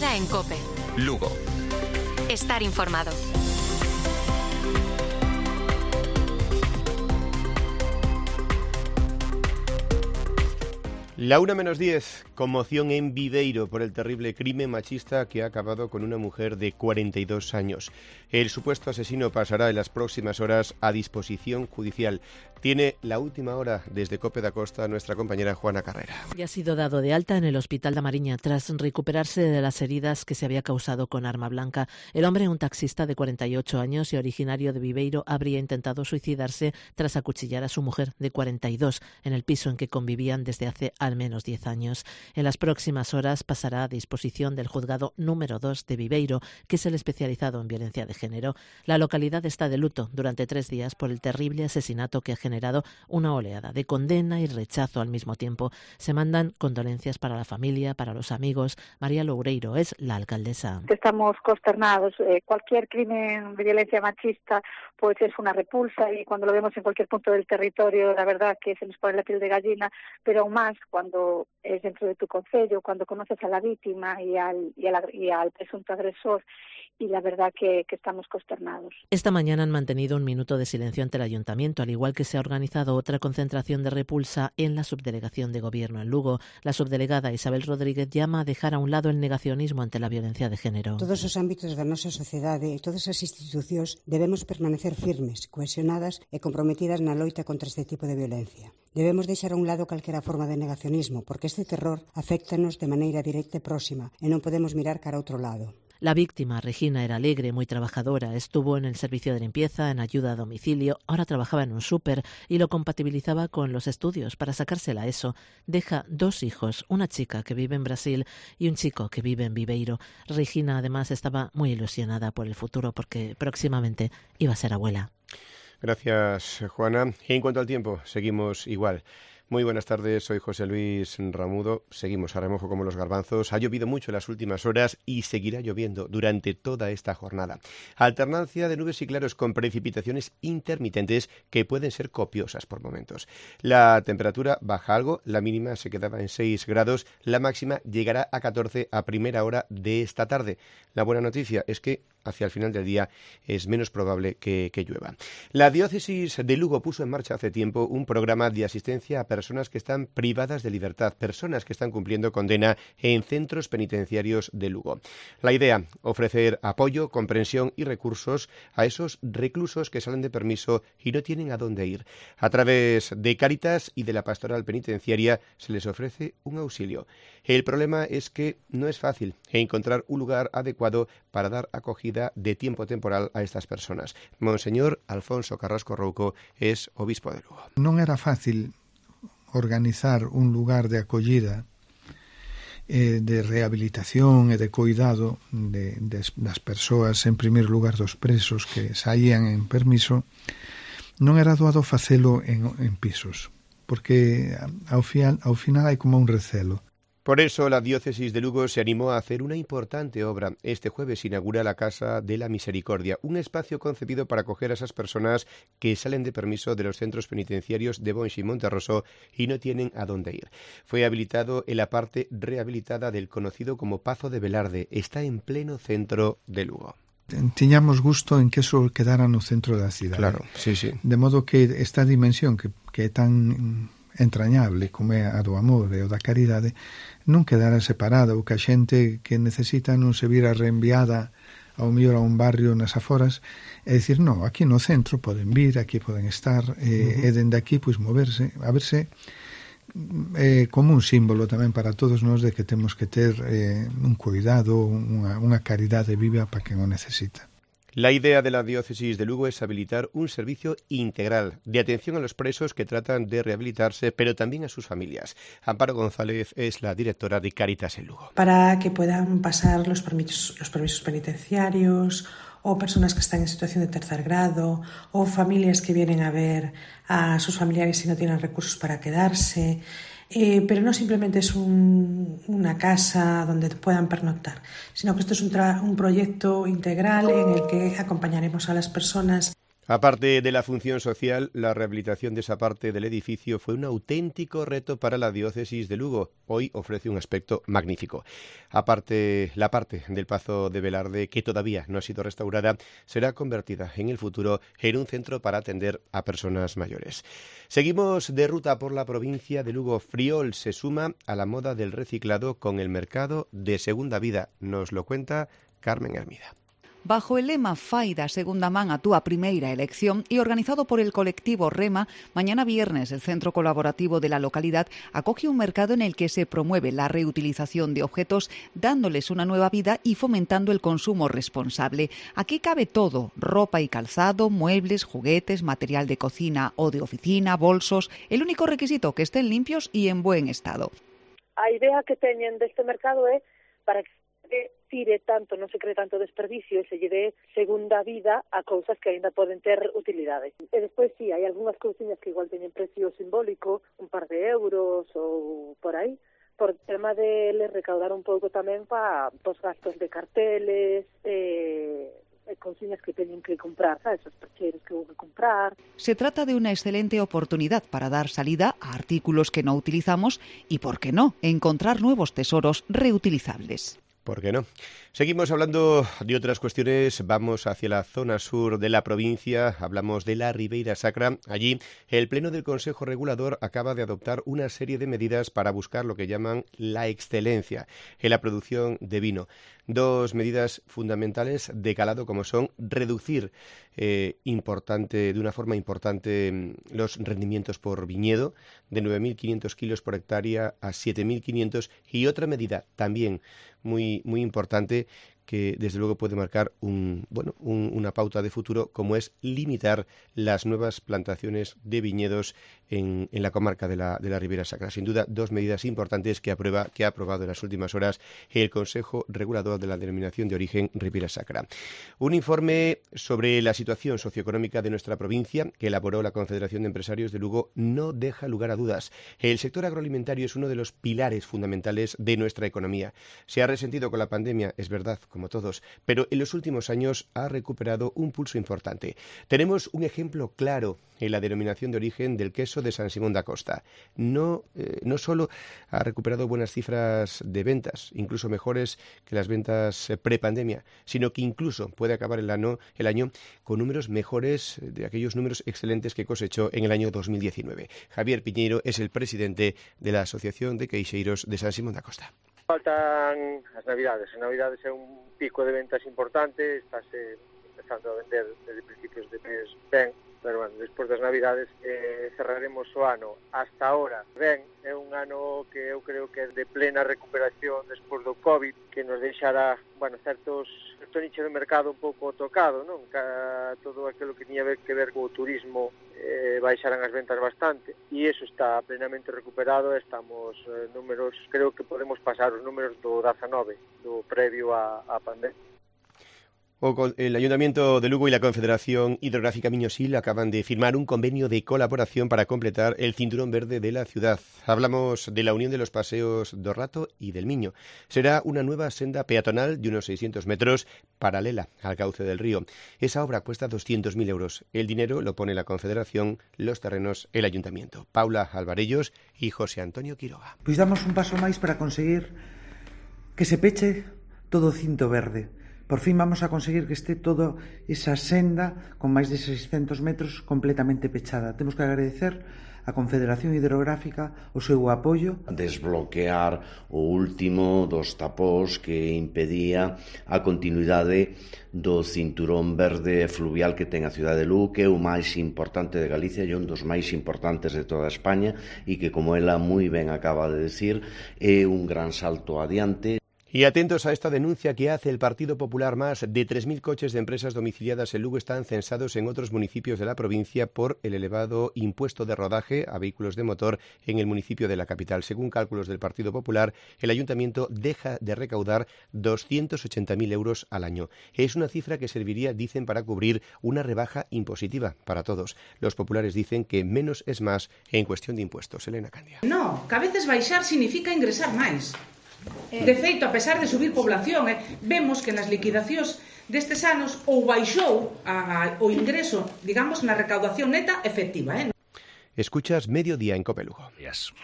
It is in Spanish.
Carrera en COPE. Lugo. Estar informado. La 1:10, conmoción en Viveiro por el terrible crimen machista que ha acabado con una mujer de 42 años. El supuesto asesino pasará en las próximas horas a disposición judicial. Tiene la última hora desde COPE da Costa nuestra compañera Juana Carrera. Ya ha sido dado de alta en el Hospital da Mariña tras recuperarse de las heridas que se había causado con arma blanca. El hombre, un taxista de 48 años y originario de Viveiro, habría intentado suicidarse tras acuchillar a su mujer de 42 en el piso en que convivían desde hace al menos 10 años. En las próximas horas pasará a disposición del juzgado número 2 de Viveiro, que es el especializado en violencia de género. La localidad está de luto durante 3 días por el terrible asesinato que ha generado una oleada de condena y rechazo al mismo tiempo. Se mandan condolencias para la familia, para los amigos. María Loureiro es la alcaldesa. Estamos consternados. Cualquier crimen de violencia machista pues es una repulsa, y cuando lo vemos en cualquier punto del territorio, la verdad que se nos pone la piel de gallina, pero aún más cuando es dentro de tu concello, cuando conoces a la víctima y al presunto agresor, y la verdad que estamos consternados. Esta mañana han mantenido un minuto de silencio ante el ayuntamiento, al igual que se ha organizado otra concentración de repulsa en la subdelegación de gobierno en Lugo. La subdelegada Isabel Rodríguez llama a dejar a un lado el negacionismo ante la violencia de género. Todos os ámbitos da nosa sociedade e todas as institucións debemos permanecer firmes, cohesionadas e comprometidas na loita contra este tipo de violencia. Debemos deixar a un lado calquera forma de negacionismo, porque este terror aféctanos de maneira directa e próxima e non podemos mirar cara a outro lado. La víctima, Regina, era alegre, muy trabajadora. Estuvo en el servicio de limpieza, en ayuda a domicilio. Ahora trabajaba en un súper y lo compatibilizaba con los estudios para sacarse la ESO. Deja 2 hijos, una chica que vive en Brasil y un chico que vive en Viveiro. Regina, además, estaba muy ilusionada por el futuro porque próximamente iba a ser abuela. Gracias, Juana. Y en cuanto al tiempo, seguimos igual. Muy buenas tardes, soy José Luis Ramudo. Seguimos a remojo como los garbanzos. Ha llovido mucho en las últimas horas y seguirá lloviendo durante toda esta jornada. Alternancia de nubes y claros con precipitaciones intermitentes que pueden ser copiosas por momentos. La temperatura baja algo, la mínima se quedaba en 6 grados, la máxima llegará a 14 a primera hora de esta tarde. La buena noticia es que hacia el final del día es menos probable que llueva. La diócesis de Lugo puso en marcha hace tiempo un programa de asistencia a personas que están privadas de libertad, personas que están cumpliendo condena en centros penitenciarios de Lugo. La idea, ofrecer apoyo, comprensión y recursos a esos reclusos que salen de permiso y no tienen a dónde ir. A través de Cáritas y de la Pastoral Penitenciaria se les ofrece un auxilio. El problema es que no es fácil encontrar un lugar adecuado para dar acogida de tiempo temporal a estas personas. Monseñor Alfonso Carrasco Rouco es obispo de Lugo. Non era fácil organizar un lugar de acollida, de rehabilitación e de cuidado das persoas, en primeiro lugar dos presos que saían en permiso. Non era doado facelo en pisos, porque ao final hai como un recelo. Por eso la diócesis de Lugo se animó a hacer una importante obra. Este jueves inaugura la Casa de la Misericordia, un espacio concebido para acoger a esas personas que salen de permiso de los centros penitenciarios de Bonx y Monterroso y no tienen a dónde ir. Fue habilitado en la parte rehabilitada del conocido como Pazo de Velarde. Está en pleno centro de Lugo. Tiñamos gusto en que eso quedara no centro da cidade. Claro, sí. De modo que esta dimensión que é tan entrañable como é a do amor e o da caridade non quedara separada, ou que a xente que necesita non se vira reenviada ao mellor a un barrio nas aforas, é dicir, non, aquí no centro poden vir, aquí poden estar, e dende aquí pois moverse, a verse como un símbolo tamén para todos nós de que temos que ter un cuidado, unha caridade viva para quen o necesita. La idea de la diócesis de Lugo es habilitar un servicio integral de atención a los presos que tratan de rehabilitarse, pero también a sus familias. Amparo González es la directora de Cáritas en Lugo. Para que puedan pasar los permisos penitenciarios, o personas que están en situación de tercer grado, o familias que vienen a ver a sus familiares y no tienen recursos para quedarse. Pero no simplemente es una casa donde puedan pernoctar, sino que esto es un proyecto integral en el que acompañaremos a las personas. Aparte de la función social, la rehabilitación de esa parte del edificio fue un auténtico reto para la diócesis de Lugo. Hoy ofrece un aspecto magnífico. Aparte, la parte del Pazo de Velarde, que todavía no ha sido restaurada, será convertida en el futuro en un centro para atender a personas mayores. Seguimos de ruta por la provincia de Lugo. Friol se suma a la moda del reciclado con el mercado de segunda vida. Nos lo cuenta Carmen Hermida. Bajo el lema Fai da segunda man a túa primeira elección y organizado por el colectivo Rema, mañana viernes el centro colaborativo de la localidad acoge un mercado en el que se promueve la reutilización de objetos, dándoles una nueva vida y fomentando el consumo responsable. Aquí cabe todo: ropa y calzado, muebles, juguetes, material de cocina o de oficina, bolsos. El único requisito que estén limpios y en buen estado. A idea que teñen deste mercado é para que tire tanto, non se cree tanto desperdicio e se lle dé segunda vida a cousas que aínda poden ter utilidade. E despois, sí, hai algunhas cousiñas que igual teñen precio simbólico, un par de euros ou por aí, por tema de les recaudar un pouco tamén para os gastos de carteles, cousiñas que teñen que comprar, sabes, os percheiros que vou que comprar. Se trata de una excelente oportunidad para dar salida a artículos que no utilizamos y, ¿por qué no?, encontrar nuevos tesoros reutilizables. ¿Por qué no? Seguimos hablando de otras cuestiones. Vamos hacia la zona sur de la provincia. Hablamos de la Ribeira Sacra. Allí, el Pleno del Consejo Regulador acaba de adoptar una serie de medidas para buscar lo que llaman la excelencia en la producción de vino. Dos medidas fundamentales de calado, como son reducir de una forma importante los rendimientos por viñedo, de 9.500 kilos por hectárea a 7.500, y otra medida también muy importante que desde luego puede marcar una pauta de futuro, como es limitar las nuevas plantaciones de viñedos en la comarca de la Ribeira Sacra. Sin duda, dos medidas importantes que ha aprobado en las últimas horas el Consejo Regulador de la Denominación de Origen Ribeira Sacra. Un informe sobre la situación socioeconómica de nuestra provincia que elaboró la Confederación de Empresarios de Lugo no deja lugar a dudas. El sector agroalimentario es uno de los pilares fundamentales de nuestra economía. Se ha resentido con la pandemia, es verdad, como todos, pero en los últimos años ha recuperado un pulso importante. Tenemos un ejemplo claro en la denominación de origen del queso de San Simón da Costa. No solo ha recuperado buenas cifras de ventas, incluso mejores que las ventas prepandemia, sino que incluso puede acabar el año con números mejores de aquellos números excelentes que cosechó en el año 2019. Javier Piñeiro es el presidente de la Asociación de Queixeiros de San Simón da Costa. Faltan as Navidades. As Navidades é un pico de ventas importante, estáse empezando a vender desde principios de mes ben, pero bueno, despois das Navidades cerraremos o ano. Hasta ahora, ben, é un ano que eu creo que é de plena recuperación despois do COVID, que nos deixará, certo nicho de mercado un pouco tocado, non? Todo aquilo que tiña que ver co turismo baixaran as ventas bastante, e iso está plenamente recuperado. Estamos números, creo que podemos pasar os números do 19, do previo a pandemia. El Ayuntamiento de Lugo y la Confederación Hidrográfica Miño-Sil acaban de firmar un convenio de colaboración para completar el cinturón verde de la ciudad. Hablamos de la unión de los paseos do Rato y del Miño. Será una nueva senda peatonal de unos 600 metros paralela al cauce del río. Esa obra cuesta 200.000 euros. El dinero lo pone la Confederación, los terrenos el Ayuntamiento. Paula Alvarellos y José Antonio Quiroga. Pois damos un paso máis para conseguir que se peche todo o cinto verde. Por fin vamos a conseguir que esté toda esa senda con máis de 600 metros completamente pechada. Temos que agradecer a Confederación Hidrográfica o seu apoio. Desbloquear o último dos tapós que impedía a continuidade do cinturón verde fluvial que ten a cidade de Lugo, que é o máis importante de Galicia e un dos máis importantes de toda España, e que, como ela moi ben acaba de decir, é un gran salto adiante. Y atentos a esta denuncia que hace el Partido Popular. Más de 3.000 coches de empresas domiciliadas en Lugo están censados en otros municipios de la provincia por el elevado impuesto de rodaje a vehículos de motor en el municipio de la capital. Según cálculos del Partido Popular, el Ayuntamiento deja de recaudar 280.000 euros al año. Es una cifra que serviría, dicen, para cubrir una rebaja impositiva para todos. Los populares dicen que menos es más en cuestión de impuestos. Elena Candia. No, que a veces baixar significa ingresar máis. De feito, a pesar de subir población, vemos que nas liquidacións destes anos ou baixou o ingreso, digamos, na recaudación neta efectiva. Escuchas Mediodía en COPE Lugo.